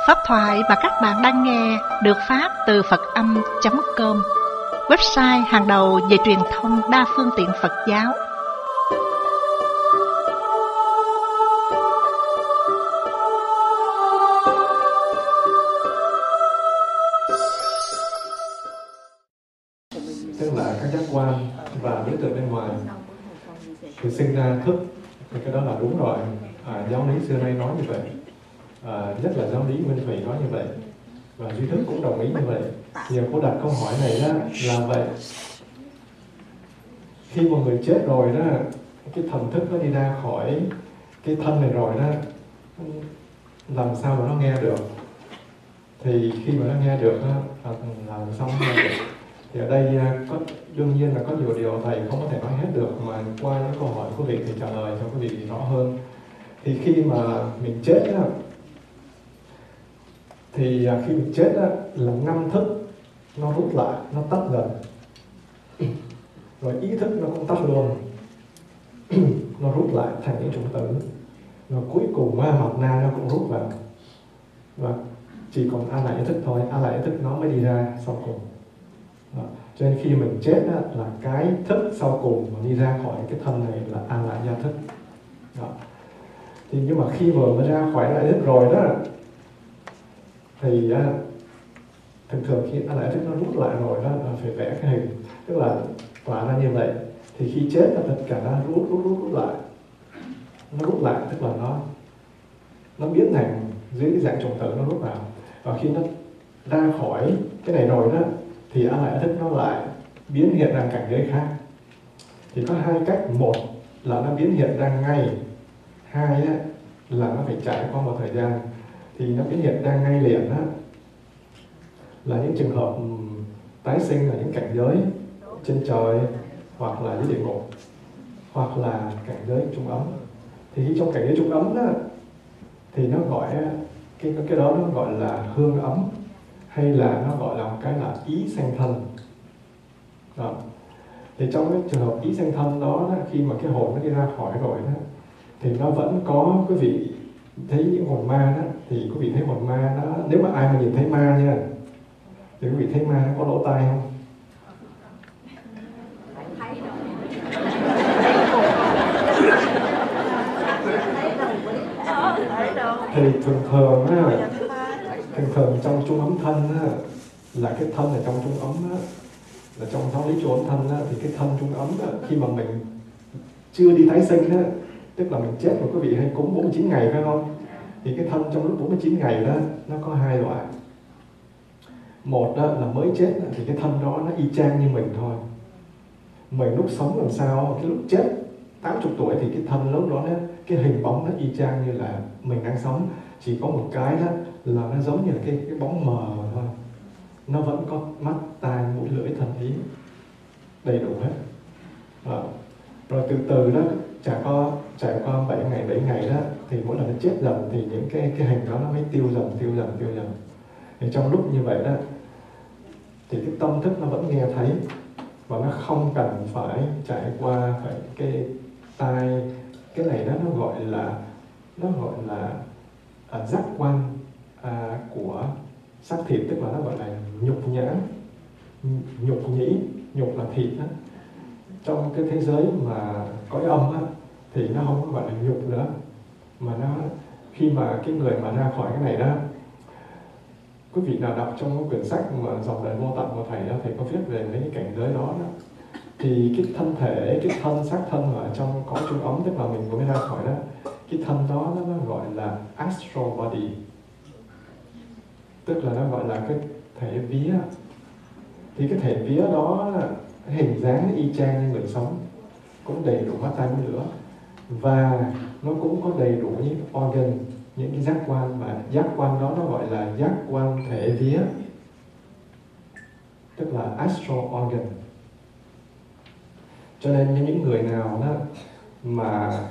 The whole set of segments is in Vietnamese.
Pháp thoại mà các bạn đang nghe được phát từ Phật-âm.com, website hàng đầu về truyền thông đa phương tiện Phật giáo. Tức là các giác quan và đối tượng bên ngoài thì sinh ra thức, thì cái đó là đúng rồi. Giáo lý xưa nay nói như vậy, nhất là giáo lý Nguyên Thủy nói như vậy, và duy thức cũng đồng ý như vậy. Nhiều cô đặt câu hỏi này đó là vậy. Khi một người chết rồi đó, cái thần thức nó đi ra khỏi cái thân này rồi đó, làm sao mà nó nghe được? Thì khi mà nó nghe được đó, làm sao nó nghe được? Thì ở đây đương nhiên là có nhiều điều thầy không có thể nói hết được, mà qua những câu hỏi của quý vị thì trả lời cho quý vị rõ hơn. Thì khi mà mình chết á, thì khi mình chết á, là năm thức nó rút lại, nó tắt dần, rồi ý thức nó cũng tắt luôn. Nó rút lại thành những chủng tử, rồi cuối cùng mặt na nó cũng rút vào, và chỉ còn a lại ý thức thôi. A lại ý thức nó mới đi ra sau cùng. Đó. Cho nên khi mình chết á, là cái thức sau cùng mà đi ra khỏi cái thân này là a lại gia thức. Đó. Thì nhưng mà khi vừa mới ra khỏi lại thức rồi đó, thì thường thường khi a lại thức nó rút lại rồi đó, phải vẽ cái hình, tức là tỏa ra như vậy. Thì khi chết là tất cả nó rút lại, nó rút lại tức là nó biến thành dưới cái dạng trùng tử, nó rút vào. Và khi nó ra khỏi cái này rồi đó, thì a lại thức nó lại biến hiện ra cảnh giới khác. Thì có hai cách: một là nó biến hiện ra ngay, hai là nó phải trải qua một thời gian. Thì nó biến hiện ra ngay liền là những trường hợp tái sinh ở những cảnh giới trên trời, hoặc là dưới địa ngục, hoặc là cảnh giới trung ấm. Thì trong cảnh giới trung ấm đó, thì nó gọi cái đó nó gọi là hương ấm, hay là nó gọi là một cái là ý sanh thân. Đó. Thì trong cái trường hợp ý sanh thân đó, khi mà cái hồn nó đi ra khỏi rồi đó, thì nó vẫn có, quý vị thấy những hồn ma đó, thì quý vị thấy hồn ma đó, nếu mà ai mà nhìn thấy ma nha, thì quý vị thấy ma nó có lỗ tai không? Thì thường thường trong trung ấm thân là cái thân ở trong trung ấm là trong giáo lý trung ấm thân thì cái thân trung ấm khi mà mình chưa đi tái sinh tức là mình chết mà quý vị hay cúng 49 ngày phải không? Thì cái thân trong lúc 49 ngày đó nó có hai loại. Một là mới chết thì cái thân đó nó y chang như mình thôi. Mình lúc sống làm sao, cái lúc chết 80 tuổi thì cái thân lúc đó cái hình bóng nó y chang như là mình đang sống. Chỉ có một cái đó là nó giống như là cái bóng mờ thôi. Nó vẫn có mắt, tai, mũi, lưỡi, thần ý đầy đủ hết. Rồi từ từ đó trải qua 7 ngày đó, thì mỗi lần nó chết dần thì những cái hình đó nó mới tiêu dần. Thì trong lúc như vậy đó, thì cái tâm thức nó vẫn nghe thấy, và nó không cần phải trải qua phải cái tai. Cái này đó nó gọi là giác quan của xác thịt, tức là nó gọi là nhục nhãn, nhục nhĩ, nhục là thịt đó. Trong cái thế giới mà cõi âm thì nó không có gọi là nhục nữa, mà nó khi mà cái người mà ra khỏi cái này đó, quý vị nào đọc trong cái quyển sách mà Dòng Đời Vô Tận của thầy đó, thầy có viết về mấy cái cảnh giới đó, thì cái thân thể, cái thân xác thân mà ở trong cõi trung ấm, tức là mình vừa mới ra khỏi đó, cái thân đó nó gọi là astral body, tức là nó gọi là cái thể vía. Thì cái thể vía đó hình dáng y chang như người sống, cũng đầy đủ mắt tai mũi lưỡi, và nó cũng có đầy đủ những organ, những cái giác quan, và giác quan đó nó gọi là giác quan thể vía, tức là astral organ. Cho nên những người nào đó mà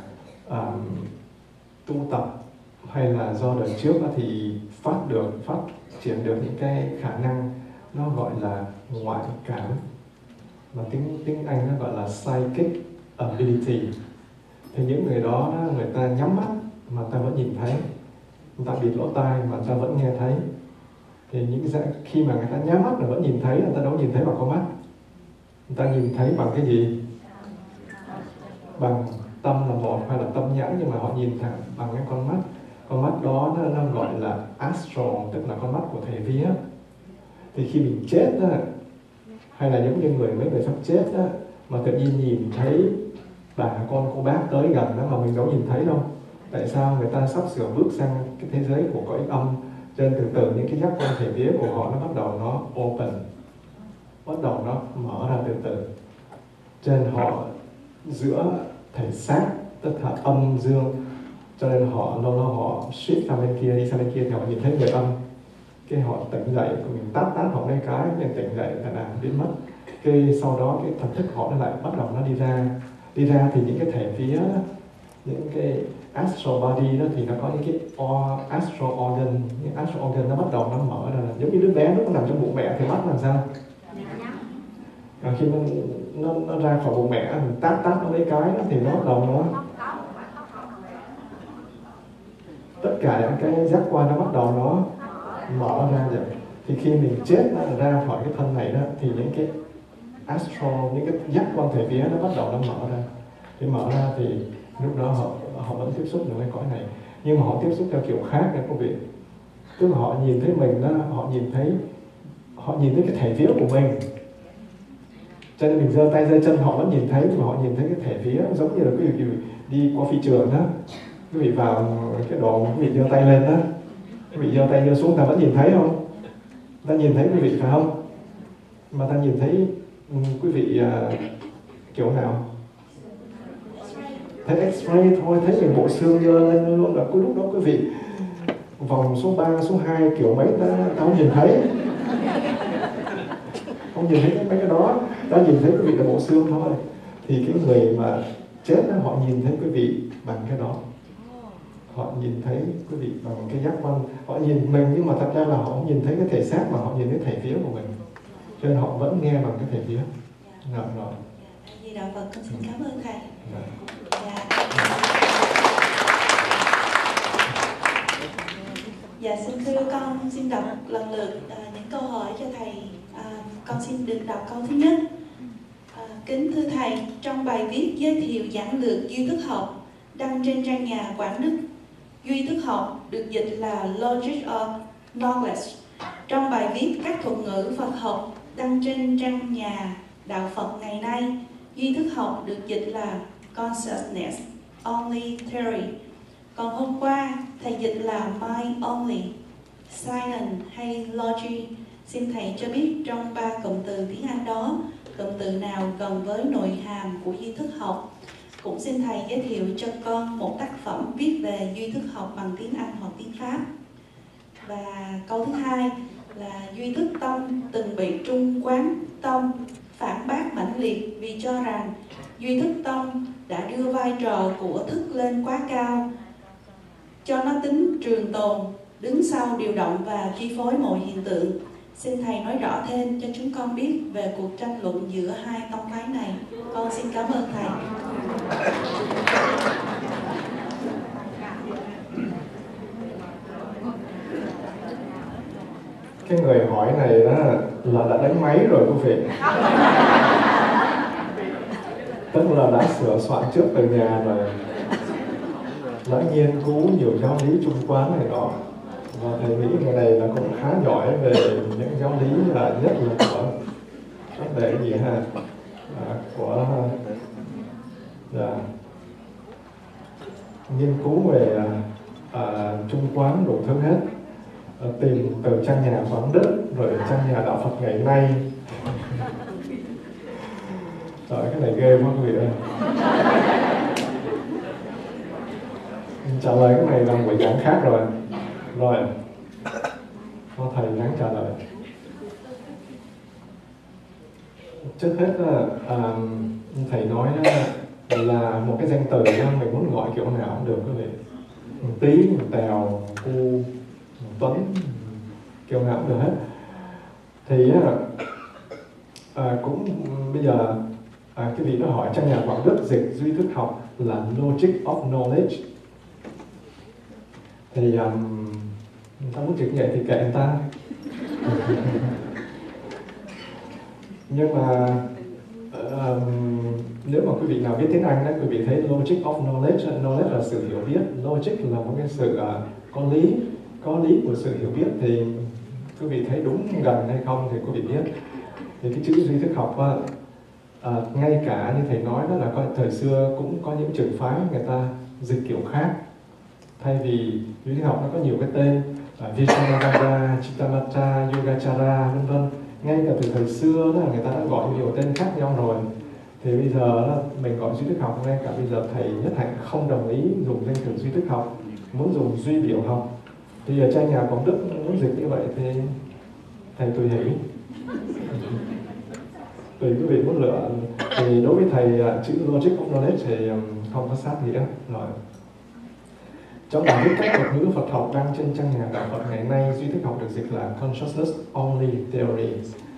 tu tập hay là do đời trước thì phát triển được những cái khả năng nó gọi là ngoại cảm, mà tiếng Anh nó gọi là psychic ability. Thì những người đó người ta nhắm mắt mà ta vẫn nhìn thấy, người ta bịt lỗ tai mà người ta vẫn nghe thấy. Thì khi mà người ta nhắm mắt là vẫn nhìn thấy, người ta đâu nhìn thấy bằng con mắt. Người ta nhìn thấy bằng cái gì? Bằng tâm là một, hay là tâm nhãn, nhưng mà họ nhìn thẳng bằng cái con mắt. Con mắt đó nó gọi là astral, tức là con mắt của thầy vía. Thì khi mình chết đó, hay là giống như mấy người sắp chết đó, mà tự nhiên nhìn thấy bà con cô bác tới gần đó mà mình đâu nhìn thấy đâu. Tại sao? Người ta sắp sửa bước sang cái thế giới của cõi âm, cho nên từ từ những cái giác quan thể vía của họ nó bắt đầu nó open, bắt đầu nó mở ra từ từ. Cho nên họ giữa thể xác, tức là âm dương, cho nên họ lâu lâu họ shift sang bên kia, đi sang bên kia thì họ nhìn thấy người âm, cái họ tỉnh dậy, mình tát họ mấy cái nên tỉnh dậy là biến mất. Cái sau đó cái thần thức họ nó lại bắt đầu nó đi ra thì những cái thể vía, những cái astral body đó thì nó có những cái astral organ, những astral organ nó bắt đầu nó mở ra, giống như đứa bé lúc nó nằm trong bụng mẹ thì mắt làm sao? Khi nó ra khỏi bụng mẹ, mình tát nó mấy cái đó, thì nó bắt đầu nó tất cả những cái giác quan nó bắt đầu nó mở ra vậy. Thì khi mình chết ra khỏi cái thân này đó, thì những cái astral, những cái giác quan thể vía nó bắt đầu nó mở ra. Thì mở ra thì lúc đó họ vẫn tiếp xúc được với cõi này, nhưng mà họ tiếp xúc theo kiểu khác nha quý vị. Tức là họ nhìn thấy mình đó, họ nhìn thấy cái thể vía của mình. Cho nên mình giơ tay giơ chân họ vẫn nhìn thấy, nhưng mà họ nhìn thấy cái thể vía, giống như là quý vị đi qua phi trường đó, quý vị vào cái đồ quý vị giơ tay lên đó, quý vị giơ tay giơ xuống, ta vẫn nhìn thấy không? Ta nhìn thấy quý vị phải không? Mà ta nhìn thấy quý vị kiểu nào? Thấy x-ray thôi, thấy mình bộ xương dơ lên luôn, là lúc đó quý vị vòng số 3, số 2 kiểu mấy ta không nhìn thấy. Không nhìn thấy mấy cái đó, ta nhìn thấy quý vị là bộ xương thôi. Thì cái người mà chết đó, họ nhìn thấy quý vị bằng cái đó. Họ nhìn thấy quý vị bằng cái giác quan. Họ nhìn mình nhưng mà thật ra là họ không nhìn thấy cái thể xác, mà họ nhìn thấy thể vía của mình. Cho nên họ vẫn nghe bằng cái thể vía. Rồi. Di Đạo Phật, con xin cảm ơn thầy. Dạ, xin thưa con xin đọc lần lượt những câu hỏi cho thầy. Con xin được đọc câu thứ nhất. Kính thưa thầy, trong bài viết giới thiệu giản lược duy thức học đăng trên trang nhà Quảng Đức, duy thức học được dịch là Logic of Knowledge. Trong bài viết các thuật ngữ Phật học đăng trên trang nhà Đạo Phật ngày nay, duy thức học được dịch là Consciousness Only Theory. Còn hôm qua, thầy dịch là Mind Only, Science hay Logic. Xin thầy cho biết trong 3 cụm từ tiếng Anh đó, cụm từ nào gần với nội hàm của duy thức học? Cũng xin thầy giới thiệu cho con một tác phẩm viết về duy thức học bằng tiếng Anh hoặc tiếng Pháp. Và câu thứ hai là duy thức tông từng bị Trung Quán Tông phản bác mãnh liệt vì cho rằng duy thức tông đã đưa vai trò của thức lên quá cao, cho nó tính trường tồn, đứng sau điều động và chi phối mọi hiện tượng. Xin thầy nói rõ thêm cho chúng con biết về cuộc tranh luận giữa hai tông phái này. Con xin cảm ơn thầy. Cái người hỏi này đó là đã đánh máy rồi quý vị. Tức là đã sửa soạn trước từ nhà rồi, đã nghiên cứu nhiều giáo lý Trung Quán này đó. Và thầy nghĩ người này là cũng khá giỏi về những giáo lý, là nhất là của vấn đề gì ha, của nghiên cứu về Trung Quán đủ thứ hết, tìm từ trang nhà Quảng Đức rồi trang nhà Đạo Phật ngày nay. Trời, cái này ghê quá quý vị ơi. Trả lời cái này là một buổi giảng khác rồi. Rồi, cho thầy gắng trả lời. Trước hết thầy nói là một cái danh từ mình muốn gọi kiểu nào cũng được quý vị. Tí, Tèo, Cu, Tuấn, kiểu nào cũng được hết. Thì cũng bây giờ cái vị đó hỏi trong nhà Quảng Đức dịch duy thức học là Logic of Knowledge. Thì người ta muốn chửi vậy thì kệ người ta. Nhưng mà nếu mà quý vị nào biết tiếng Anh đó, quý vị thấy logic of knowledge, knowledge là sự hiểu biết, logic là một cái sự có lý của sự hiểu biết, thì quý vị thấy đúng gần hay không thì quý vị biết. Thì cái chữ duy thức học ngay cả như thầy nói đó là thời xưa cũng có những trường phái người ta dịch kiểu khác. Thay vì duy thức học nó có nhiều cái tên Vijnanavada, Chittamatra, Yogacara vân vân. Ngay cả từ thời xưa đó người ta đã gọi nhiều tên khác nhau rồi. Thì bây giờ đó, mình gọi duy thức học, ngay cả bây giờ thầy Nhất Hạnh không đồng ý dùng danh từ duy thức học, muốn dùng duy biểu học. Thì ở trong nhà Quảng Đức muốn dịch như vậy thì thầy tùy hỷ. Tùy quý vị muốn lựa. Thì đối với thầy chữ logic of knowledge thì không có sát nghĩa rồi. Trong bản viết các thuật ngữ Phật học đăng trên trang nhà Đạo Phật ngày nay, duy thức học được dịch là Consciousness Only Theory.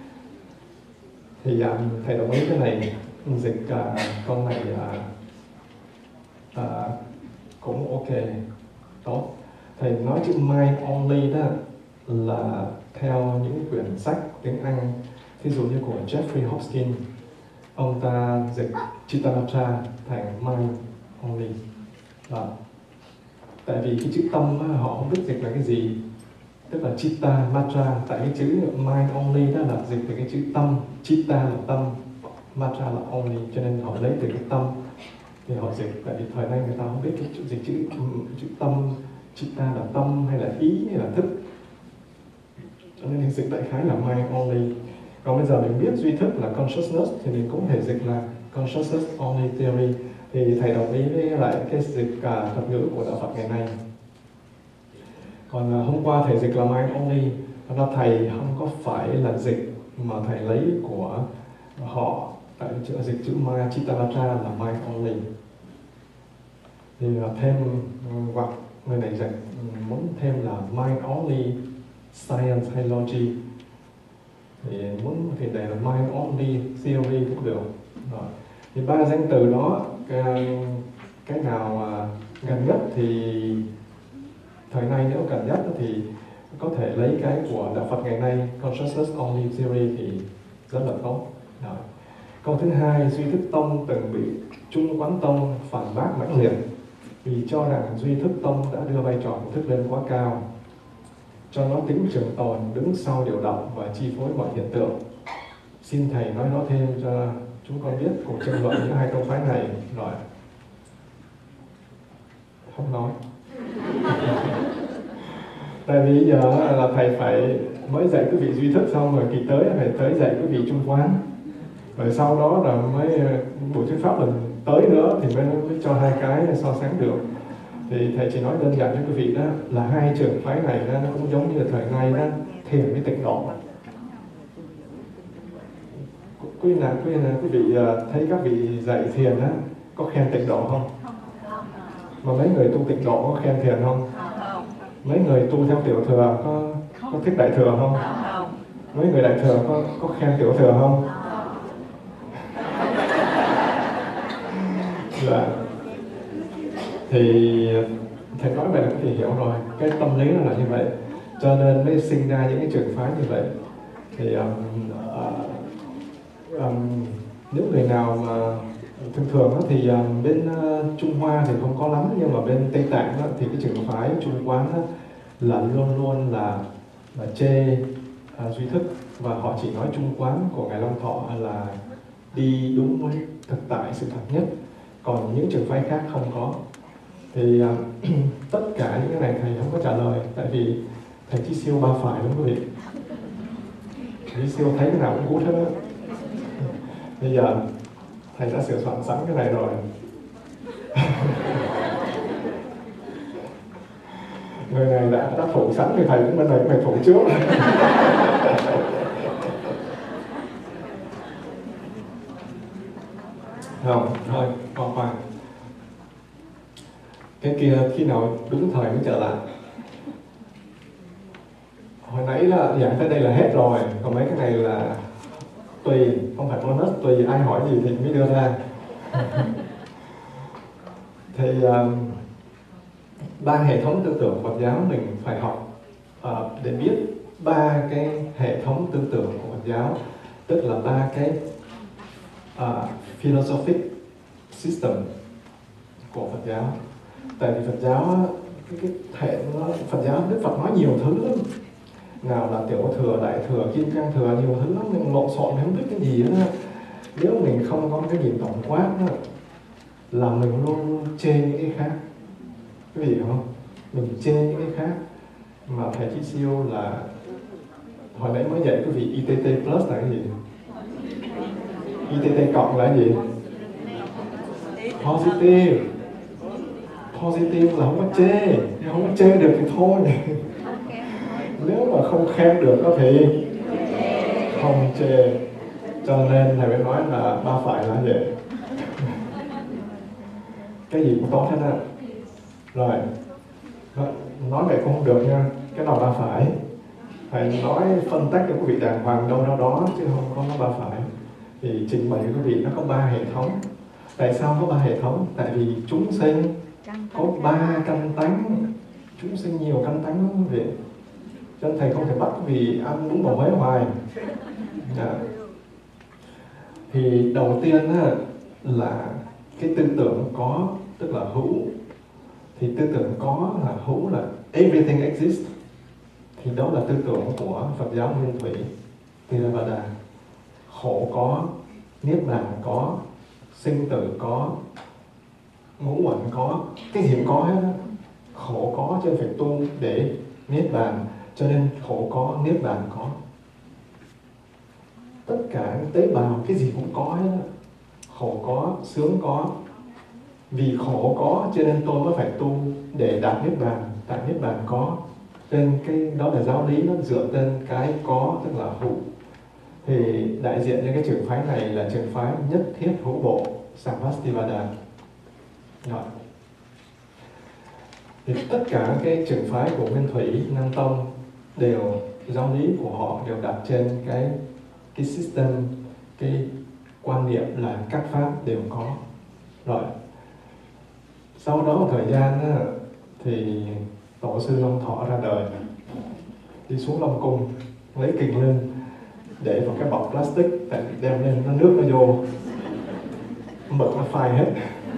Thì thầy đồng ý cái này, dịch con này cũng ok, tốt. Thầy nói chữ Mind Only đó là theo những quyển sách tiếng Anh, thí dụ như của Jeffrey Hopkins, ông ta dịch Chittamatra thành Mind Only. Đó. Tại vì cái chữ tâm họ không biết dịch là cái gì, tức là Chitta Matra. Tại cái chữ Mind Only đó là dịch từ cái chữ tâm, Chitta là tâm, Matra là Only, cho nên họ lấy từ cái tâm thì họ dịch. Tại vì thời nay người ta không biết cái chữ dịch chữ tâm, Chitta là tâm hay là ý hay là thức, cho nên dịch đại khái là Mind Only. Còn bây giờ mình biết duy thức là Consciousness thì mình cũng thể dịch là Consciousness Only Theory. Thì thầy đồng ý với lại cái dịch thuật ngữ của Đạo Phật ngày nay. Còn hôm qua thầy dịch là Mind Only, đó là thầy không có phải là dịch mà thầy lấy của họ. Tại dịch chữ Maya Chittamatra là Mind Only. Thì thêm hoặc người này dịch muốn thêm là Mind Only Science hay Logic, thì muốn thì để là Mind Only Theory cũng được. Rồi. Thì ba danh từ đó, cái nào gần nhất thì thời nay nếu gần nhất thì có thể lấy cái của Đạo Phật ngày nay Consciousness Only Theory thì rất là tốt. Rồi. Câu thứ hai, duy thức tông từng bị Trung Quán Tông phản bác mãnh liệt vì cho rằng duy thức tông đã đưa vai trò của thức lên quá cao, cho nó tính trường tồn, đứng sau điều động và chi phối mọi hiện tượng. Xin thầy nói nó thêm cho chúng con biết cuộc tranh luận giữa hai tông phái này. Rồi, không nói. Tại vì giờ là thầy phải mới dạy quý vị duy thức xong rồi kỳ tới phải tới dạy quý vị Trung Quán, rồi sau đó là mới buổi thuyết pháp lần tới nữa thì mới cho hai cái so sánh được. Thì thầy chỉ nói đơn giản cho quý vị đó là hai trường phái này nó cũng giống như là thời nay đó, thiền với tịnh độ. Quý vị thấy các vị dạy thiền á có khen tịnh độ không? Mà mấy người tu tịnh độ có khen thiền không? Mấy người tu theo tiểu thừa có thích đại thừa không? Mấy người đại thừa có khen tiểu thừa không? Dạ. Thì thầy nói vậy là quý vị hiểu rồi, cái tâm lý nó là như vậy, cho nên mới sinh ra những cái trường phái như vậy. Thì nếu người nào mà thường thì bên Trung Hoa thì không có lắm, nhưng mà bên Tây Tạng thì cái trường phái Trung Quán là luôn luôn là chê duy thức, và họ chỉ nói Trung Quán của Ngài Long Thọ là đi đúng với thực tại sự thật nhất, còn những trường phái khác không có. Thì tất cả những cái này thầy không có trả lời, tại vì thầy chỉ siêu ba phải đúng không quý vị? Thầy siêu thấy cái nào cũng cút hết á. Bây giờ thầy đã sửa soạn sẵn cái này rồi. Người này đã phụ sẵn thì thầy cũng bên này cũng phải phụ trước. Không, thôi, khoan. Cái kia khi nào đúng thời mới trở lại. Hồi nãy là giảng tới đây là hết rồi, còn mấy cái này là tùy, không phải bonus, tùy ai hỏi gì thì mới đưa ra. Thì ba hệ thống tư tưởng Phật giáo mình phải học để biết ba cái hệ thống tư tưởng của Phật giáo, tức là ba cái philosophic system của Phật giáo. Tại vì Phật giáo cái hệ Phật giáo, Đức Phật nói nhiều thứ lắm, nào là tiểu thừa, đại thừa, kim cang thừa, nhiều thứ lắm, mình lộn xộn mình không biết cái gì nữa. Nếu mình không có cái nhìn tổng quát đó, là mình luôn chê những cái khác. Quý vị hiểu không? Mình chê những cái khác. Mà thầy Chí Siêu là hồi nãy mới dạy quý vị ITT plus là cái gì? ITT cộng là cái gì? Positive. Positive là không có chê. Nếu không có chê được thì thôi. Nếu mà không khen được có thì không chê. Cho nên thầy mới nói là ba phải là vậy. Cái gì cũng tốt hết á. Rồi, nói vậy cũng không được nha. Cái nào ba phải, thầy nói phân tách cho quý vị đàng hoàng đâu đó chứ không có ba phải. Thì trình bày quý vị nó có ba hệ thống. Tại sao có ba hệ thống? Tại vì chúng sinh có ba căn tánh. Chúng sinh nhiều căn tánh lắm quý vị. Cho nên thầy không thể bắt quý vị ăn bún bò Huế hoài. Thì đầu tiên là cái tư tưởng có, tức là hữu. Thì tư tưởng có là hữu là everything exists. Thì đó là tư tưởng của Phật giáo Nguyên Thủy, Theravada. Khổ có, niết bàn có, sinh tử có, ngũ uẩn có, cái gì cũng có hết. Khổ có cho nên phải tu để niết bàn, cho nên khổ có, niết bàn có. Tất cả những tế bào cái gì cũng có hết. Khổ có, sướng có. Vì khổ có cho nên tôi mới phải tu để đạt niết bàn. Tại niết bàn có. Nên cái đó là giáo lý, nó dựa trên cái có, tức là hữu. Thì đại diện cho cái trường phái này là trường phái nhất thiết hữu bộ, Sarvastivada. Rồi. Thì tất cả cái trường phái của Nguyên Thủy, Nam Tông đều, giáo lý của họ đều đặt trên cái system, cái quan niệm là các pháp đều có. Rồi. Sau đó một thời gian thì Tổ sư Long Thọ ra đời, đi xuống Long Cung lấy kinh lên để vào cái bọc plastic, tại đem lên nó nước nó vô, mực nó phai hết,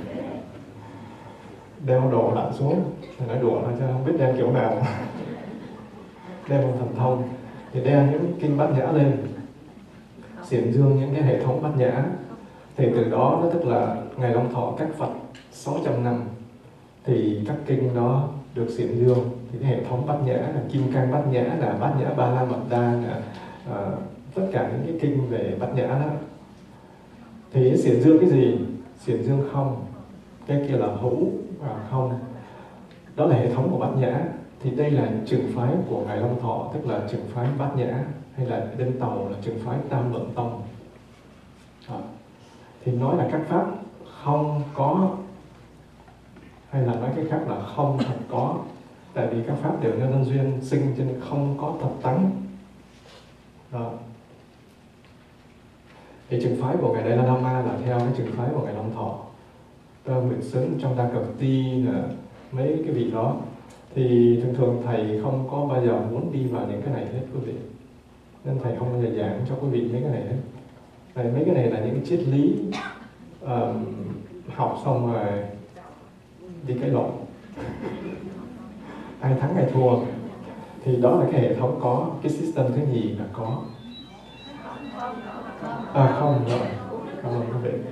đeo đồ đặt xuống. Thầy nói đùa thôi chứ không biết đem kiểu nào. Đem một thần thông thì đem những kinh Bát Nhã lên, xiển dương những cái hệ thống Bát Nhã. Thì từ đó nó tức là Ngài Long Thọ cách Phật 600 năm thì các kinh đó được xiển dương. Thì cái hệ thống Bát Nhã là Kim Cang Bát Nhã, là Bát Nhã Ba La Mật Đa, là tất cả những cái kinh về Bát Nhã đó. Thì xiển dương cái gì? Xiển dương không, cái kia là hữu và không. Đó là hệ thống của Bát Nhã. Thì đây là trường phái của Ngài Long Thọ, tức là trường phái Bát Nhã, hay là bên Tàu là trường phái Tam Luận Tông. Thì nói là các pháp không có, hay là nói cái khác là không thật có. Tại vì các pháp đều nhân duyên sinh cho nên không có thật tánh. Đó. Thì trường phái của Ngài Dalai Lama là theo cái trường phái của Ngài Long Thọ, Nguyện Xứng, trong Đa Cẩm Ti, là mấy cái vị đó. Thì thường thường thầy không có bao giờ muốn đi vào những cái này hết quý vị. Nên thầy không bao giờ giảng cho quý vị mấy cái này hết. Tại mấy cái này là những cái triết lý học xong rồi đi cãi lộn. Ai thắng ai thua. Thì đó là cái hệ thống có, cái system thứ nhì là có. Không rồi. Cảm ơn quý vị.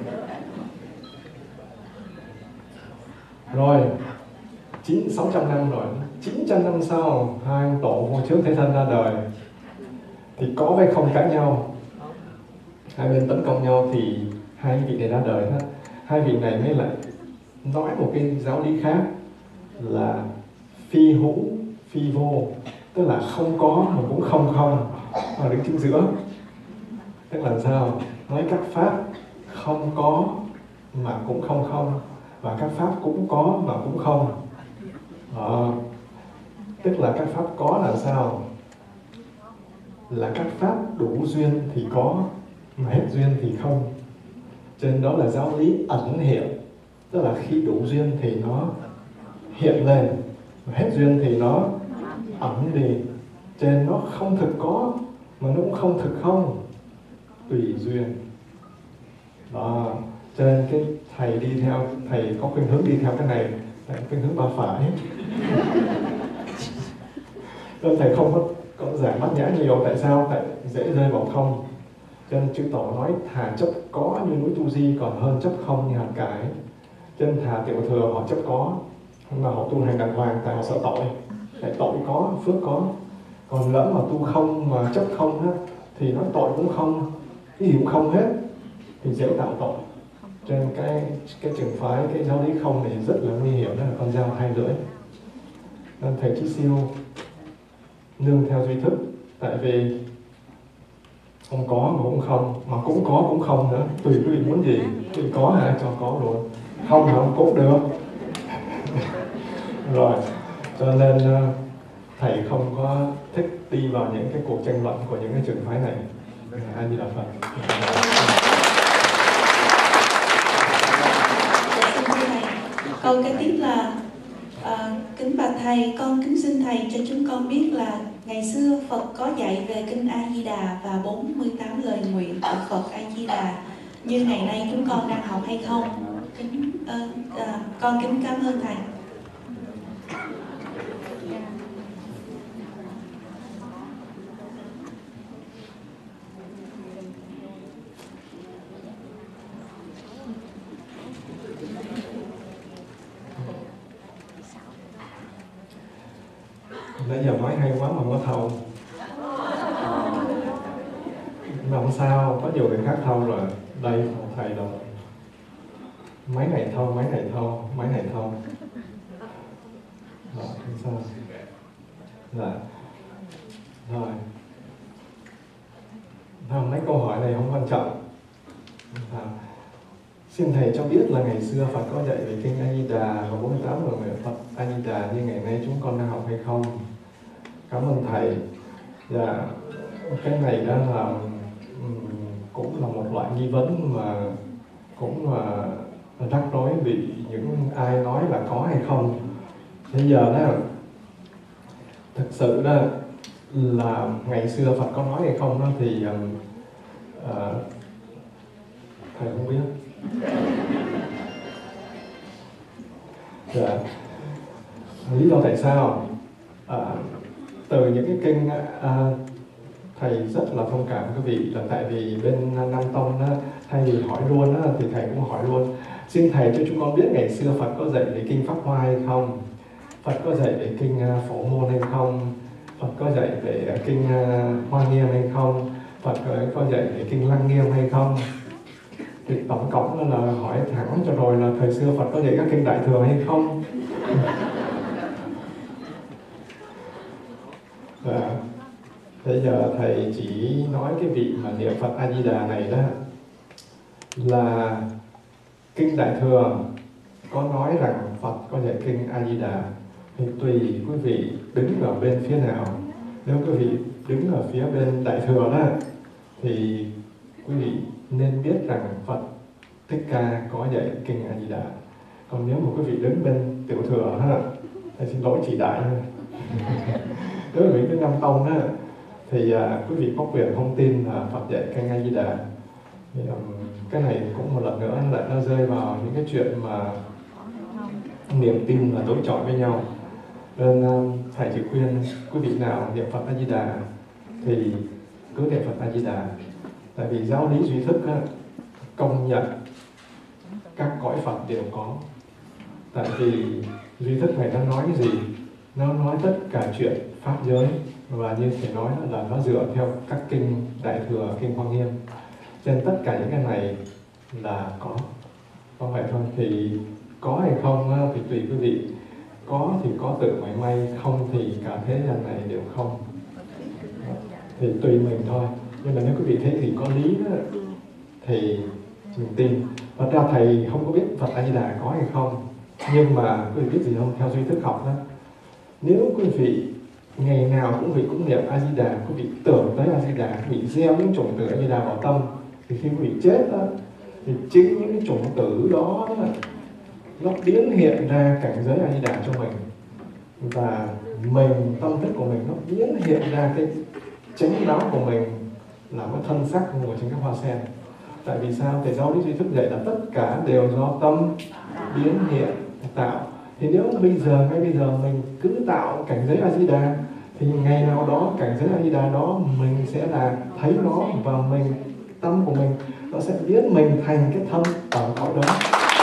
Rồi 600 năm rồi, 900 năm sau, hai ông tổ vô trước thế thân ra đời. Thì có với không cãi nhau, hai bên tấn công nhau, thì hai vị này ra đời. Hai vị này mới lại nói một cái giáo lý khác là phi hữu, phi vô. Tức là không có mà cũng không không, mà đứng chính giữa. Tức là sao? Nói các pháp không có mà cũng không không, và các pháp cũng có mà cũng không. Tức là các pháp có là sao? Là các pháp đủ duyên thì có, mà hết duyên thì không. Cho nên đó là giáo lý ẩn hiện. Tức là khi đủ duyên thì nó hiện lên, hết duyên thì nó ẩn đi. Cho nên nó không thực có mà nó cũng không thực không, tùy duyên. Đó, cho nên cái thầy có khuynh hướng đi theo cái này, khuynh hướng ba phải. Nên thầy không có giải bát nhã nhiều. Tại sao? Tại dễ rơi vào không. Cho nên chư tổ nói thà chấp có như núi Tu Di còn hơn chấp không như hạt cải. Cho nên thà tiểu thừa họ chấp có, nhưng mà họ tu hành đàng hoàng, tại họ sợ tội. Tại tội có, phước có. Còn lỡ mà tu không mà chấp không á, thì nói tội cũng không, cái gì cũng không hết, thì dễ tạo tội. Cho nên cái trường phái, cái giáo lý không này rất là nguy hiểm, đó là con dao hai lưỡi. Nên thầy Chí Siêu nương theo duy thức, tại vì không có mà cũng không, mà cũng có cũng không nữa, tùy quý vị muốn gì. Quý vị có hả, cho có luôn, không hả, không cũng được. Rồi, cho nên thầy không có thích đi vào những cái cuộc tranh luận của những cái trường phái này. A Di Đà Phật. Xin thưa thầy, câu kế tiếp là kính bạch thầy, con kính xin thầy cho chúng con biết là ngày xưa Phật có dạy về kinh A Di Đà và 48 lời nguyện của Phật A Di Đà như ngày nay chúng con đang học hay không? Con kính cảm ơn thầy. Nãy giờ nói hay quá mà có thâu. Mà không sao, có nhiều người khác thâu rồi. Đây không thầy đâu. Máy này thâu, máy này thâu, máy này thâu. Rồi, không sao. Dạ. Rồi. Thôi, mấy câu hỏi này không quan trọng. Xin thầy cho biết là ngày xưa Phật có dạy về kinh A Di Đà và 48 lời nguyện Phật A Di Đà như ngày nay chúng con đang học hay không? Cảm ơn thầy. Dạ, cái này đó là cũng là một loại nghi vấn mà cũng là rắc rối bị những ai nói là có hay không. Bây giờ đó, thực sự đó là ngày xưa Phật có nói hay không đó thì thầy không biết. Dạ. Lý do tại sao? Từ những cái kinh thầy rất là thông cảm quý vị, là tại vì bên Nam Tông đó, thay vì hỏi luôn đó, thì thầy cũng hỏi luôn. Xin thầy cho chúng con biết ngày xưa Phật có dạy về kinh Pháp Hoa hay không? Phật có dạy về kinh Phổ Môn hay không? Phật có dạy về kinh Hoa Nghiêm hay không? Phật có dạy về kinh Lăng Nghiêm hay không? Thì tổng cộng là hỏi thẳng cho rồi là thời xưa Phật có dạy các kinh Đại Thừa hay không? Bây giờ thầy chỉ nói cái vị mà niệm Phật A Di Đà này đó là kinh Đại Thừa có nói rằng Phật có dạy kinh A Di Đà, thì tùy quý vị đứng ở bên phía nào. Nếu quý vị đứng ở phía bên Đại Thừa đó thì quý vị nên biết rằng Phật Thích Ca có dạy kinh A Di Đà. Còn nếu mà quý vị đứng bên Tiểu Thừa ha, thầy xin lỗi chỉ đại thôi. Nếu quý vị đứng Nam Tông đó thì quý vị có quyền không tin là Phật dạy kinh A Di Đà. Thì, cái này cũng một lần nữa lại nó rơi vào những cái chuyện mà niềm tin là đối chọi với nhau. Nên thầy chỉ khuyên quý vị nào niệm Phật A Di Đà thì cứ niệm Phật A Di Đà. Tại vì giáo lý duy thức á, công nhận các cõi Phật đều có. Tại vì duy thức này nó nói cái gì? Nó nói tất cả chuyện pháp giới, và như thầy nói là nó dựa theo các kinh Đại Thừa, kinh Hoa Nghiêm. Cho nên tất cả những cái này là có vậy thôi. Thì có hay không thì tùy quý vị. Có thì có tự mảy may, không thì cả thế gian này đều không. Thì tùy mình thôi. Nhưng mà nếu quý vị thấy thì có lý đó, thì mình tin. Và ra thầy không có biết Phật A Di Đà có hay không. Nhưng mà quý vị biết gì không? Theo duy thức học đó, nếu quý vị ngày nào cũng niệm A Di Đà, quý vị tưởng tới A Di Đà, quý vị gieo những chủng tử A Di Đà vào tâm, thì khi quý vị chết đó, thì chính những cái chủng tử đó nó biến hiện ra cảnh giới A Di Đà cho mình, và mình, tâm thức của mình nó biến hiện ra cái chánh báo của mình là cái thân sắc ngồi trên cái hoa sen. Tại vì sao? Thầy giáo lý duy thức dạy là tất cả đều do tâm biến hiện tạo. Thì nếu ngay bây giờ mình cứ tạo cảnh giới A Di Đà, thì ngày nào đó cảnh giới A Di Đà đó mình sẽ là thấy nó, và mình, tâm của mình nó sẽ biến mình thành cái thân ở cõi đó.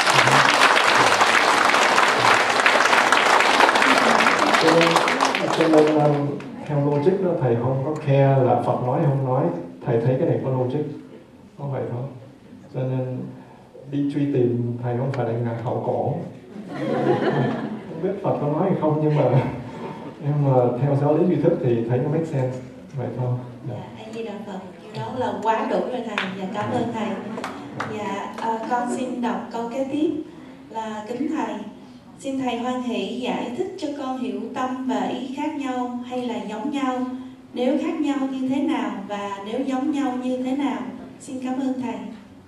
Cho nên theo logic đó, thầy không có care là Phật nói hay không nói, thầy thấy cái này có logic, có vậy thôi. Cho nên đi truy tìm thầy không phải là ngài khảo cổ, không biết Phật có nói hay không, nhưng mà theo giáo lý duy thức thì thấy nó make sense vậy thôi. Dạ, A Di Đà Phật, đó là quá đủ rồi thầy. Dạ, cảm ơn thầy. Dạ, con xin đọc câu kế tiếp là: kính thầy, xin thầy hoan hỷ giải thích cho con hiểu tâm và ý khác nhau hay là giống nhau, nếu khác nhau như thế nào và nếu giống nhau như thế nào. Xin cảm ơn thầy.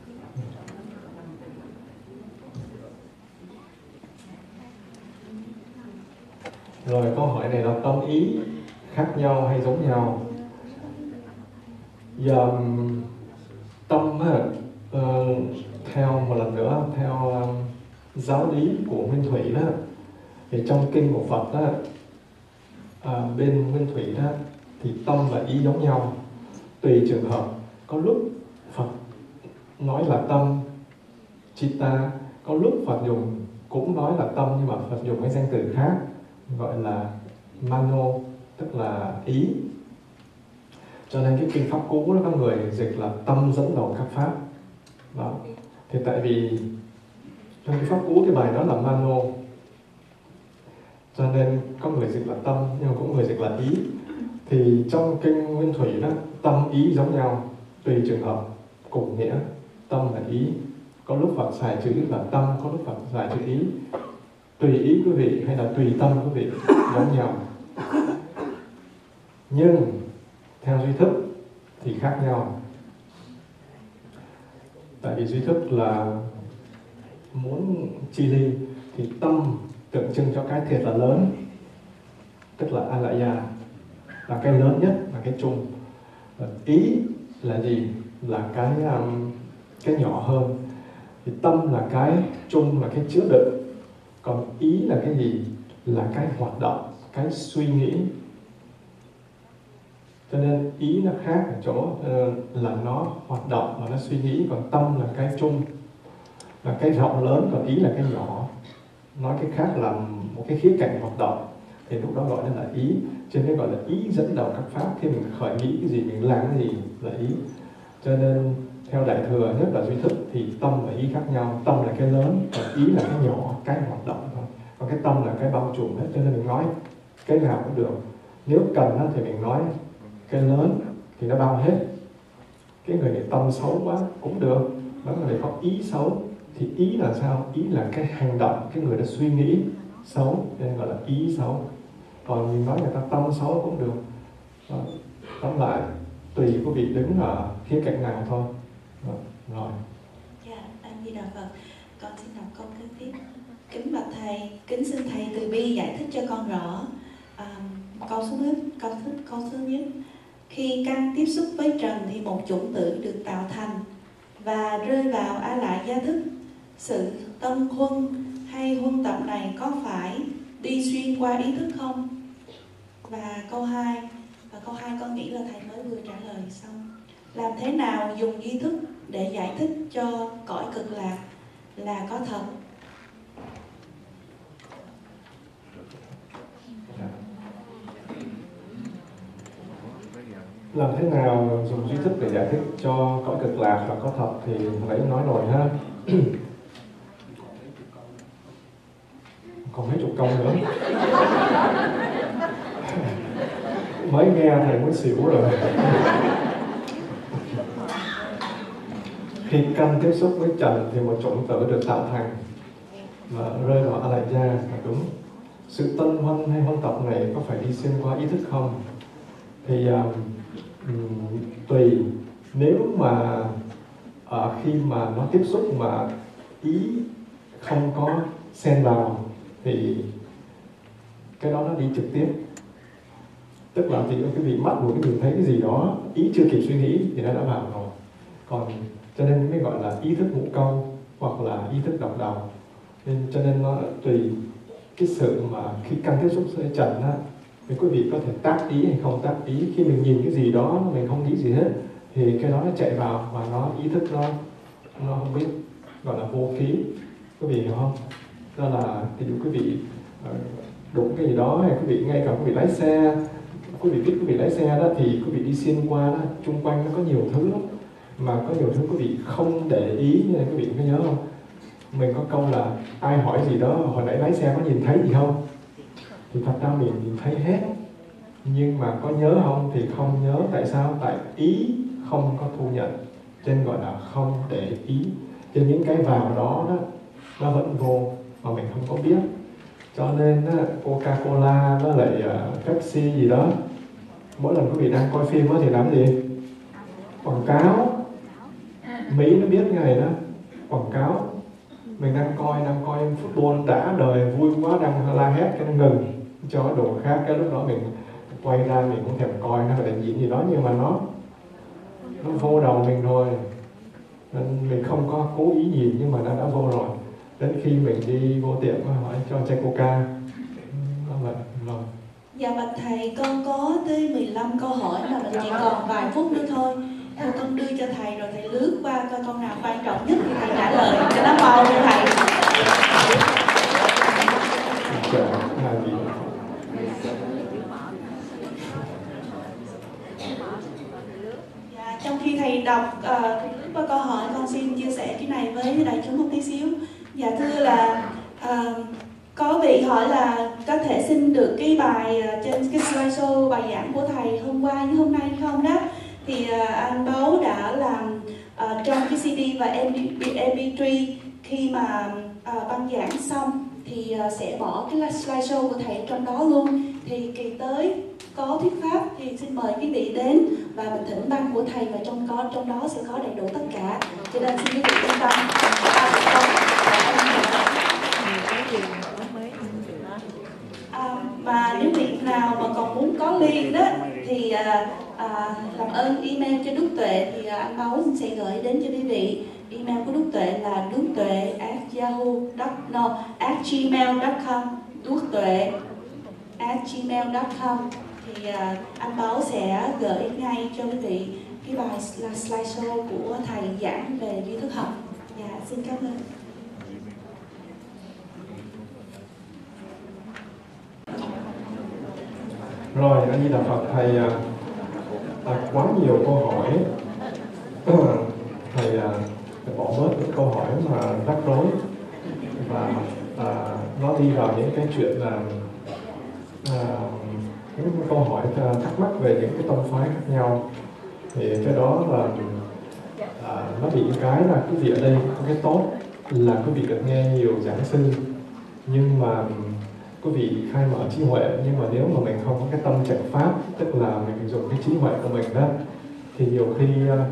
Rồi câu hỏi này là tâm ý khác nhau hay giống nhau. Giờ tâm theo một lần nữa, theo giáo lý của Nguyên Thủy đó, thì trong kinh của Phật đó, bên Nguyên Thủy đó, thì tâm và ý giống nhau. Tùy trường hợp, có lúc Phật nói là tâm chitta, có lúc Phật cũng nói là tâm, nhưng mà Phật dùng cái danh từ khác gọi là mano, tức là ý. Cho nên cái kinh pháp cú đó có người dịch là tâm dẫn đầu các pháp đó. Thì tại vì trong cái pháp cú cái bài đó là mano, cho nên có người dịch là tâm, nhưng mà cũng có người dịch là ý. Thì trong kinh Nguyên Thủy đó, tâm ý giống nhau, tùy trường hợp cùng nghĩa, tâm là ý. Có lúc Phật xài chữ là tâm, có lúc Phật xài chữ ý. Tùy ý quý vị hay là tùy tâm quý vị, giống nhau. Nhưng theo duy thức thì khác nhau. Tại vì duy thức là muốn chi ly, thì tâm tượng trưng cho cái thiệt là lớn, tức là alaya, là cái lớn nhất, là cái chung. Ý là gì? Là cái nhỏ hơn. Thì tâm là cái chung, là cái chứa đựng. Còn ý là cái gì? Là cái hoạt động, cái suy nghĩ. Cho nên ý nó khác ở chỗ là nó hoạt động và nó suy nghĩ. Còn tâm là cái chung, là cái rộng lớn, còn ý là cái nhỏ. Nói cái khác là một cái khía cạnh hoạt động, thì lúc đó gọi là ý. Cho nên gọi là ý dẫn đầu các pháp. Khi mình khởi nghĩ cái gì, mình làm cái gì là ý. Cho nên theo Đại Thừa, nhất là duy thức, thì tâm và ý khác nhau. Tâm là cái lớn, còn ý là cái nhỏ, cái hoạt động thôi. Còn cái tâm là cái bao trùm hết. Cho nên mình nói cái nào cũng được. Nếu cần thì mình nói cái lớn thì nó bao hết. Cái người này tâm xấu quá cũng được, đó là để có ý xấu. Thì ý là sao? Ý là cái hành động, cái người đã suy nghĩ xấu, nên gọi là ý xấu. Còn mình nói người ta tâm xấu cũng được. Tóm lại tùy quý vị đứng ở khía cạnh nào thôi. Rồi. Dạ, anh Di Đà Phật, con xin đọc câu kế tiếp. Kính bạch thầy, kính xin thầy từ bi giải thích cho con rõ. Câu số nhất, khi căn tiếp xúc với trần thì một chủng tử được tạo thành và rơi vào a lại gia thức. Sự tân huân hay huân tập này có phải đi xuyên qua ý thức không? Và câu 2 con nghĩ là thầy mới vừa trả lời xong. Làm thế nào dùng duy thức để giải thích cho cõi cực lạc là có thật? Làm thế nào dùng duy thức để giải thích cho cõi cực lạc là có thật thì nãy nói rồi ha. Còn mấy chục câu nữa. Mới nghe thầy muốn xỉu rồi. Khi căn tiếp xúc với trần thì một chủng tử được tạo thành và rơi vào a lại gia là đúng. Sự tân huân hay huân tập này có phải đi xuyên qua ý thức không? Thì tùy. Nếu mà khi mà nó tiếp xúc mà ý không có xen vào thì cái đó nó đi trực tiếp. Tức là thì quý vị mắt một cái nhìn thấy cái gì đó, ý chưa kịp suy nghĩ thì nó đã vào rồi. Còn cho nên mới gọi là ý thức ngũ câu hoặc là ý thức độc đầu. Nên cho nên nó tùy cái sự mà khi căn tiếp xúc với trần á, thì quý vị có thể tác ý hay không tác ý. Khi mình nhìn cái gì đó mình không nghĩ gì hết thì cái đó nó chạy vào và nó ý thức nó không biết, gọi là vô khí. Quý vị hiểu không? Đó là ví dụ quý vị đụng cái gì đó, hay quý vị ngay cả quý vị lái xe, quý vị biết quý vị lái xe đó thì quý vị đi xuyên qua đó, chung quanh nó có nhiều thứ lắm, mà có nhiều thứ quý vị không để ý. Nên quý vị có nhớ không? Mình có câu là ai hỏi gì đó hồi nãy lái xe có nhìn thấy gì không, thì thật ra mình nhìn thấy hết, nhưng mà có nhớ không thì không nhớ. Tại sao? Tại ý không có thu nhận, nên gọi là không để ý. Cho những cái vào đó nó vẫn vô mà mình không có biết. Cho nên Coca-Cola với lại Pepsi gì đó, mỗi lần quý vị đang coi phim thì làm gì? Quảng cáo. Mỹ nó biết cái này đó, quảng cáo. Mình đang coi football đã đời vui quá, đang la hét cái nó ngừng cho cái đồ khác. Cái lúc đó mình quay ra mình cũng thèm coi nó là diễn gì đó, nhưng mà nó vô đầu mình rồi. Nên mình không có cố ý nhìn nhưng mà nó đã vô rồi. Đến khi mình đi vô tiệm hỏi cho chai Coca, nó vậy rồi. Dạ bạch thầy, con có tới 15 câu hỏi mà mình chỉ còn vài phút nữa thôi. Thôi con đưa cho thầy rồi thầy lướt qua coi con nào quan trọng nhất thì thầy trả lời cho nó mau cho thầy. Dạ, trong khi thầy đọc lướt qua câu hỏi, con xin chia sẻ cái này với đại chúng một tí xíu. Dạ thưa là có vị hỏi là có thể xin được cái bài trên cái slideshow bài giảng của thầy hôm qua với hôm nay không đó. Thì anh Báu đã làm trong cái CD và MP3 khi mà băng giảng xong thì sẽ bỏ cái slideshow của thầy trong đó luôn. Thì kỳ tới có thuyết pháp thì xin mời quý vị đến và mình thỉnh băng của thầy, và trong đó sẽ có đầy đủ tất cả. Cho nên xin quý vị yên tâm. Mà nếu vị nào mà còn muốn có liền đó thì làm ơn email cho Đức Tuệ, thì anh Báu sẽ gửi đến cho quý vị. Email của Đức Tuệ là ductuệ@gmail.com, ductuệ@gmail.com. Thì anh Báu sẽ gửi ngay cho quý vị cái bài slideshow của thầy giảng về duy thức học. Dạ, xin cảm ơn. Rồi, anh Di Đà Phật, thầy đặt quá nhiều câu hỏi. Thầy bỏ bớt những câu hỏi mà rắc rối và nó đi vào những cái chuyện là những câu hỏi thắc mắc về những cái tông phái khác nhau. Thì cái đó là nó bị cái là quý vị ở đây có cái tốt là quý vị được nghe nhiều giảng sư, nhưng mà quý vị khai mở trí huệ. Nhưng mà nếu mà mình không có cái tâm chạy pháp, tức là mình dùng cái trí huệ của mình đó, thì nhiều khi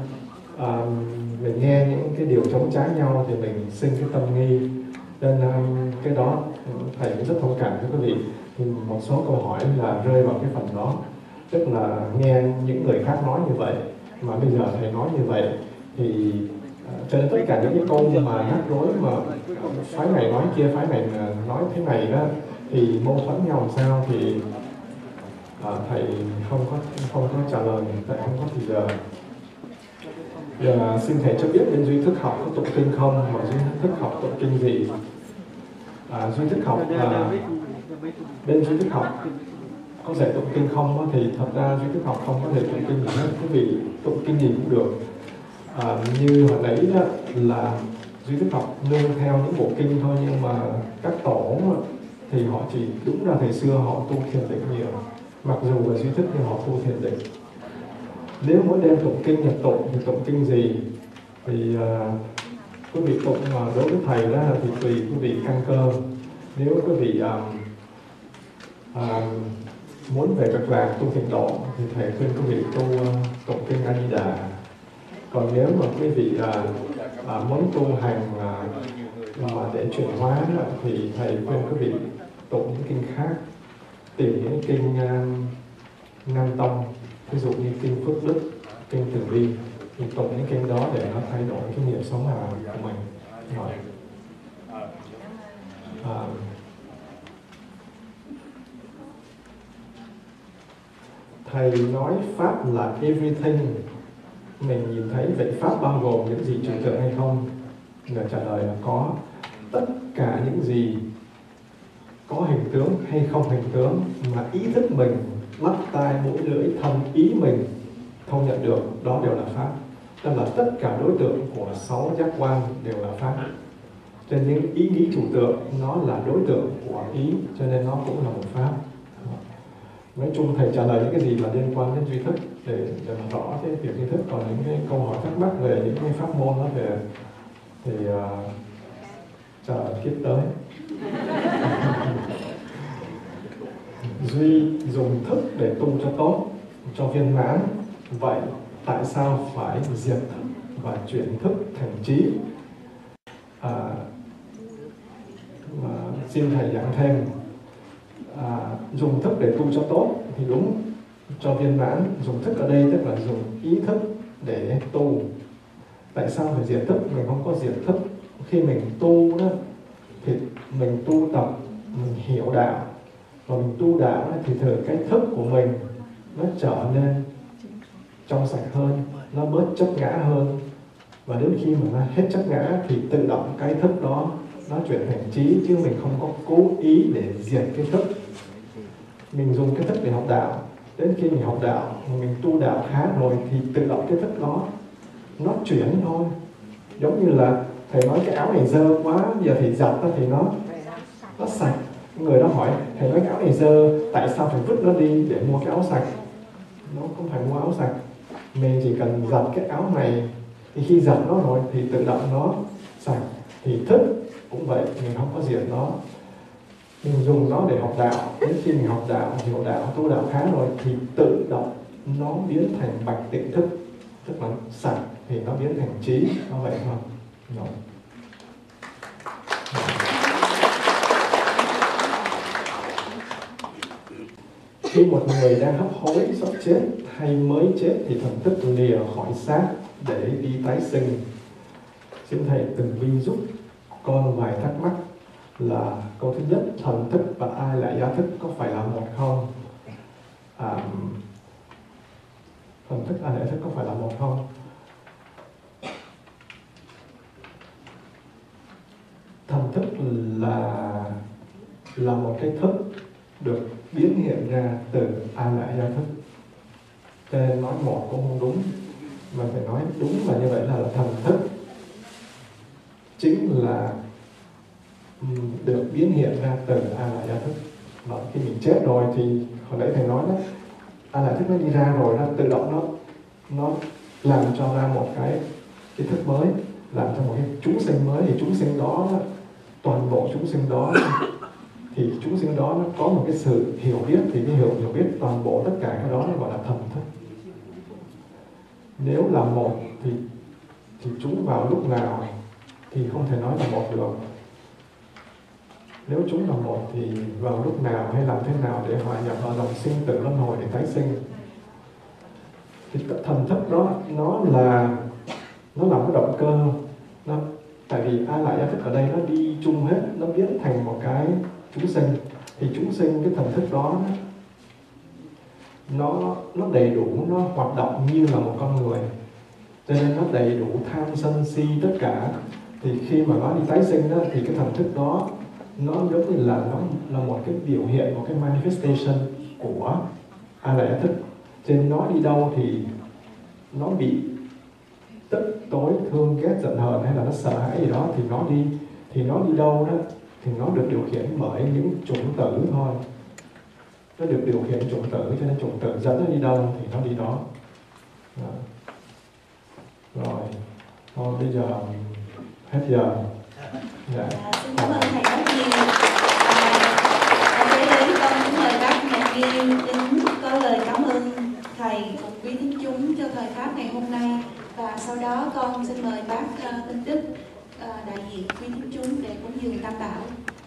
mình nghe những cái điều chống trái nhau thì mình sinh cái tâm nghi. Nên cái đó thầy cũng rất thông cảm với quý vị. Thì một số câu hỏi là rơi vào cái phần đó, tức là nghe những người khác nói như vậy mà bây giờ thầy nói như vậy, thì cho nên tất cả những cái câu mà rắc rối mà phái này nói kia, phái này nói thế này đó, thì mâu thuẫn nhau làm sao thì thầy không có trả lời, tại không có thời giờ. Giờ xin thầy cho biết bên duy thức học có tụng kinh không, mà duy thức học tụng kinh gì? Duy thức học bên duy thức học có thể tụng kinh không thì thật ra duy thức học không có thể tụng kinh gì hết. Quý vị tụng kinh gì cũng được. Như hồi nãy đó là duy thức học nương theo những bộ kinh thôi, nhưng mà các tổ thì họ chỉ đúng là thời xưa họ tu thiền định nhiều, mặc dù là duy thức nhưng họ tu thiền định. Nếu mỗi đêm tụng kinh nhập tụng thì tụng kinh gì thì quý vị tụng đối với thầy đó thì tùy quý vị căn cơ. Nếu quý vị muốn về cực lạc tu thiền độ thì thầy khuyên quý vị tu tụng kinh A Di Đà. Còn nếu mà quý vị muốn tu hành Mà để chuyển hóa thì thầy khuyên quý vị tụng những kinh khác, tìm những kinh Nam Tông, ví dụ như kinh Phước Đức, kinh Từ Bi, thì tụng những kinh đó để nó thay đổi cái nghiệp sống hàng của mình. Rồi. Thầy nói Pháp là everything. Mình nhìn thấy vậy Pháp bao gồm những gì trừu tượng hay không? Người trả lời là có. Tất cả những gì có hình tướng hay không hình tướng mà ý thức mình, mắt, tai, mũi, lưỡi, thân, ý mình thông nhận được, đó đều là Pháp. Nên là tất cả đối tượng của 6 giác quan đều là Pháp. Cho nên những ý nghĩ trừu tượng nó là đối tượng của ý, cho nên nó cũng là một Pháp. Nói chung thầy trả lời những cái gì mà liên quan đến duy thức để làm rõ cái việc duy thức. Còn những cái câu hỏi thắc mắc về những cái pháp môn đó thì chờ kiếp tới. Duy dùng thức để tu cho tốt, cho viên mãn. Vậy tại sao phải diệt thức và chuyển thức thành trí? Xin thầy giảng thêm. Dùng thức để tu cho tốt thì đúng, cho viên mãn. Dùng thức ở đây tức là dùng ý thức để tu. Tại sao phải diệt thức? Mình không có diệt thức. Khi mình tu đó thì mình tu tập, mình hiểu đạo. Và mình tu đạo đó, thì thường cái thức của mình nó trở nên trong sạch hơn, nó bớt chấp ngã hơn. Và đến khi mà nó hết chấp ngã thì tự động cái thức đó nó chuyển thành trí, chứ mình không có cố ý để diệt cái thức. Mình dùng cái thức để học đạo. Đến khi mình học đạo, mình tu đạo khá rồi thì tự động cái thức đó nó chuyển thôi. Giống như là thầy nói cái áo này dơ quá, giờ thầy giặt thì nó sạch. Người đó hỏi thầy nói cái áo này dơ, tại sao phải vứt nó đi để mua cái áo sạch? Nó không phải mua áo sạch. Mình chỉ cần giặt cái áo này, thì khi giặt nó rồi thì tự động nó sạch. Thì thức cũng vậy, mình không có diệt nó. Mình dùng nó để học đạo. Đến khi mình học đạo, hiểu đạo, tu đạo khá rồi thì tự động nó biến thành bạch tịnh thức. Tức là sạch thì nó biến thành trí. Nó vậy thôi. Rồi. Khi một người đang hấp hối sắp chết hay mới chết thì thần thức lìa khỏi xác để đi tái sinh. Xin thầy từng vi giúp con vài thắc mắc là câu thứ nhất, thần thức và ai lại gia thức có phải là một không? Thần thức ai lại gia thức có phải là một không? Thần thức là một cái thức được biến hiện ra từ ai lại gia thức. Cho nên nói một cũng không đúng, mà phải nói đúng là như vậy, là thần thức chính là được biến hiện ra từ ai lại gia thức. Mà khi mình chết rồi thì hồi nãy thầy nói đó, ai lại thức nó đi ra rồi, nó tự động nó làm cho ra một cái thức mới, làm cho một cái chúng sinh mới. Thì chúng sinh đó, toàn bộ chúng sinh đó thì chúng sinh đó nó có một cái sự hiểu biết, thì cái hiểu biết toàn bộ tất cả cái đó nó gọi là thần thức. Nếu là một thì chúng vào lúc nào thì không thể nói là một được. Nếu chúng là một thì vào lúc nào hay làm thế nào để hòa nhập vào dòng sinh tử luân hồi để tái sinh. Thì thần thức đó nó là cái động cơ. Tại vì ai lại gia thức ở đây nó đi chung hết, nó biến thành một cái chúng sinh. Thì chúng sinh cái thần thức đó nó đầy đủ, nó hoạt động như là một con người, cho nên nó đầy đủ tham sân si tất cả. Thì khi mà nó đi tái sinh đó, thì cái thần thức đó nó giống như là nó là một cái biểu hiện, một cái manifestation của ai lại gia thức. Cho nên nó đi đâu thì nó bị tức tối, thương ghét, giận hờn hay là nó sợ hãi gì đó thì nó đi đâu đó thì nó được điều khiển bởi những chủng tử thôi. Nó được điều khiển chủng tử, cho nên chủng tử dẫn nó đi đâu thì nó đi đó. Rồi, thôi bây giờ hết giờ. Dạ. Xin cảm ơn thầy rất nhiều. Kế đến con cũng mời bác Nhật Ghi đến có lời cảm ơn thầy cùng quý thính chúng cho thời pháp ngày hôm nay. Và sau đó con xin mời bác Minh Đức đại diện quý thính chúng để cúng dường Tam Bảo.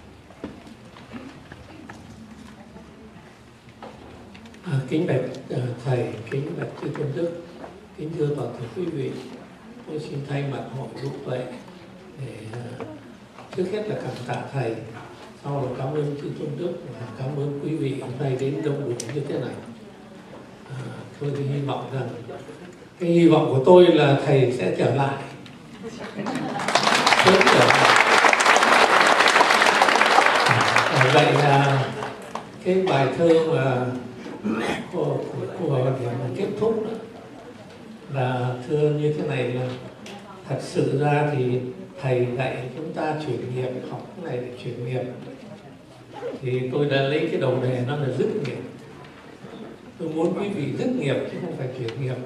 Kính bạch thầy, kính bạch chư tôn đức, kính thưa toàn thể quý vị, tôi xin thay mặt hội giúp tuệ để trước hết là cảm tạ thầy, sau là cảm ơn chư tôn đức và cảm ơn quý vị hôm nay đến đông đủ như thế này. Tôi thì hy vọng rằng cái hy vọng của tôi là thầy sẽ trở lại sớm trở lại. Vậy là cái bài thơ mà của kết thúc đó, là thưa như thế này là thật sự ra thì thầy dạy chúng ta chuyển nghiệp, học cái này để chuyển nghiệp, thì tôi đã lấy cái đầu đề nó là dứt nghiệp. Tôi muốn quý vị dứt nghiệp chứ không phải chuyển nghiệp.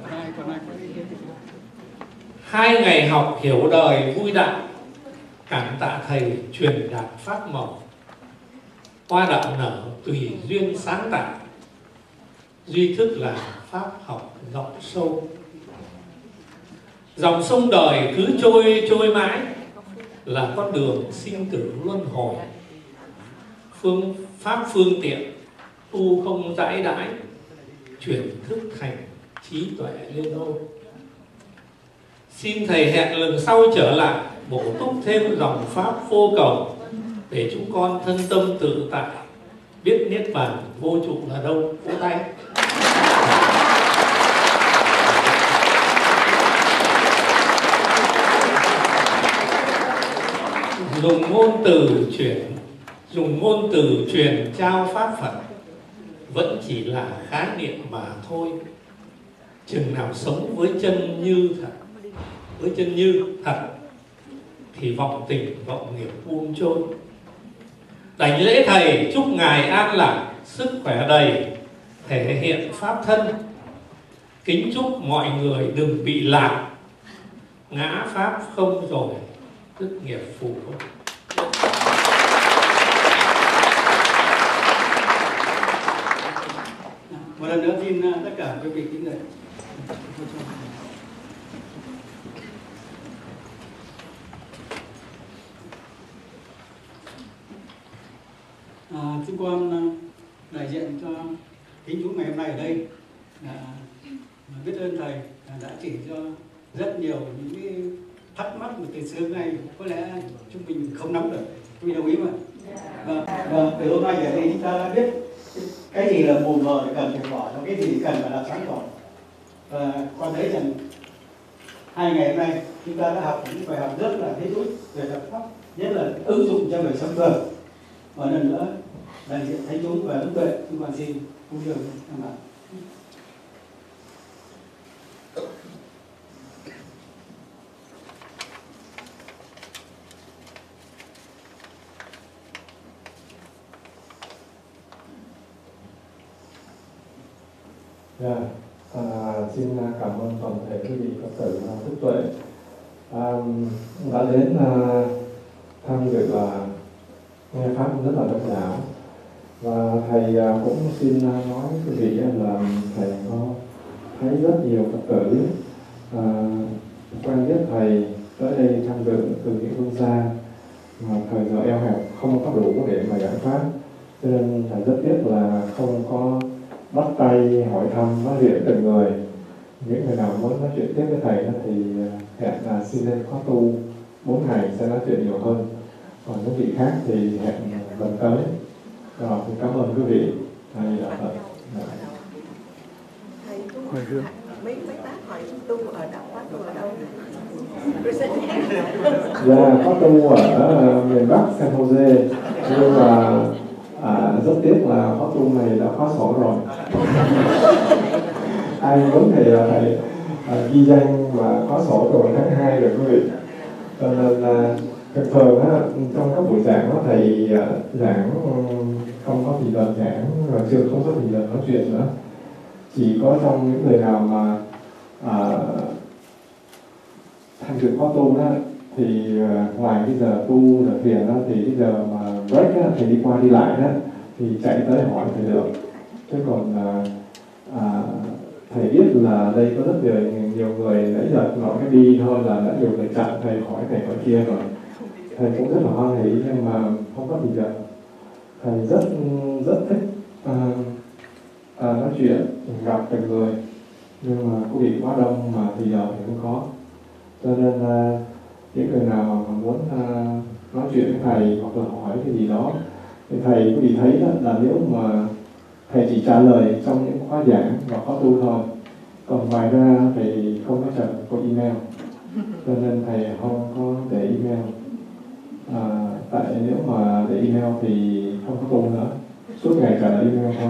2 ngày học hiểu đời vui đạo, cảm tạ thầy truyền đạt pháp màu. Hoa đạo nở tùy duyên sáng tạo, duy thức là pháp học rộng sâu. Dòng sông đời cứ trôi mãi, là con đường sinh tử luân hồi. Pháp phương tiện tu không dãi đãi, chuyển thức thành trí tuệ liên hôn. Xin thầy hẹn lần sau trở lại, bổ túc thêm dòng pháp vô cầu, để chúng con thân tâm tự tại, biết niết bàn vô trụ là đâu. Vỗ tay. Dùng ngôn từ truyền trao pháp Phật vẫn chỉ là khái niệm mà thôi. Chừng nào sống với chân như thật, thì vọng tình vọng nghiệp buông trôi. Đảnh lễ thầy, chúc ngài an lạc, sức khỏe đầy, thể hiện pháp thân. Kính chúc mọi người đừng bị lạc, ngã pháp không rồi, tức nghiệp phù. Một lần nữa xin tất cả quý vị kính lễ. Chúng con đại diện cho kính chúng ngày hôm nay ở đây biết ơn thầy đã chỉ cho rất nhiều những cái thắc mắc mà từ xưa nay có lẽ chúng mình không nắm được. Quý vị đồng ý mà? Vâng, từ hôm nay trở đi chúng ta đã biết cái gì là mù mờ thì cần phải bỏ, cái gì cần phải làm sáng tỏ. Và con thấy rằng 2 ngày hôm nay chúng ta đã học những bài học rất là hữu ích về Phật pháp, nhất là ứng dụng trong đời sống thường. Và lần nữa đại diện thánh chúng và đức tuệ, chúng con xin cúng dường Tam Bảo. Xin cảm ơn toàn thể quý vị Phật tử đức tuệ đã đến tham dự nghe pháp rất là đông đảo. Và thầy cũng xin nói với quý vị là thầy có thấy rất nhiều Phật tử quen biết thầy tới đây tham dự từ những phương xa, mà thời giờ eo hẹp không có đủ để mà giải pháp, cho nên thầy rất tiếc là không có bắt tay hỏi thăm nói chuyện từng người. Những người nào muốn nói chuyện tiếp với thầy thì hẹn là xin lên khóa tu 4 ngày sẽ nói chuyện nhiều hơn. Còn những vị khác thì hẹn lần tới. Rồi, thì cảm ơn quý vị. Thầy đã Phật. Thầy mấy bác hỏi tu ở đâu, khóa tu ở đâu? Dạ, khóa tu ở miền Bắc San Jose, nhưng mà rất tiếc là khóa tu này đã khóa sổ rồi. Ai muốn thì phải ghi danh và khóa sổ từ tháng 2 rồi quý vị. Cho nên thường trong các buổi giảng thầy giảng không có thì giờ giảng, và chưa không có thì giờ nói chuyện nữa. Chỉ có trong những người nào mà tham dự khóa tu đó, thì ngoài cái giờ tu giờ thiền đó, thì cái giờ mà break đó, thầy đi qua đi lại đó, thì chạy tới hỏi thầy được. Chứ còn thầy biết là đây có rất nhiều người nãy giờ nói cái đi thôi là đã nhiều người chặn thầy hỏi này hỏi kia rồi. thầy cũng rất là hoan hỷ nhưng mà không có thì giờ. Thầy rất thích nói chuyện, gặp từng người, nhưng mà quý vị quá đông mà thì giờ thì không có. Cho nên những người nào mà muốn nói chuyện với thầy hoặc là hỏi cái gì đó thì thầy quý vị thấy đó, là nếu mà thầy chỉ trả lời trong những khóa giảng và khóa tu thôi, còn ngoài ra thì không có trả có email, cho nên thầy không có để email. Tại nếu mà để email thì không có tu nữa, suốt ngày trả lời email thôi.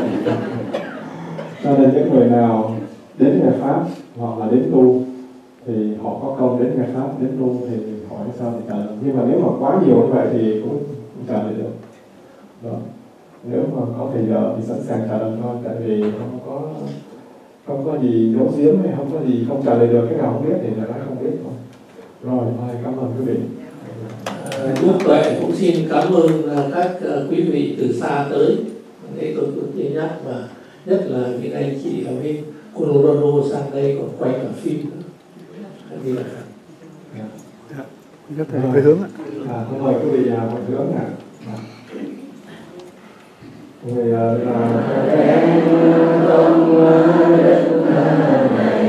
Cho nên những người nào đến ngày Pháp hoặc là đến tu thì họ có công đến ngày Pháp, đến tu thì hỏi sao thì trả lời. Nhưng mà nếu mà quá nhiều như vậy thì cũng không trả lời được. Đó. Nếu mà có thời giờ thì sẵn sàng trả lời thôi, tại vì không có gì giấu giếm hay không có gì không trả lời được, cái nào không biết thì là nói không biết thôi. Rồi, thôi cảm ơn quý vị. Đức Tuệ cũng xin cảm ơn các quý vị từ xa tới. Đây tôi cũng chia nhắc, và nhất là những anh chị ở bên Colorado sang đây còn quay cả phim nữa. Như là có thể hơi hướng ạ. Tôi mời quý vị một hướng ạ. Người là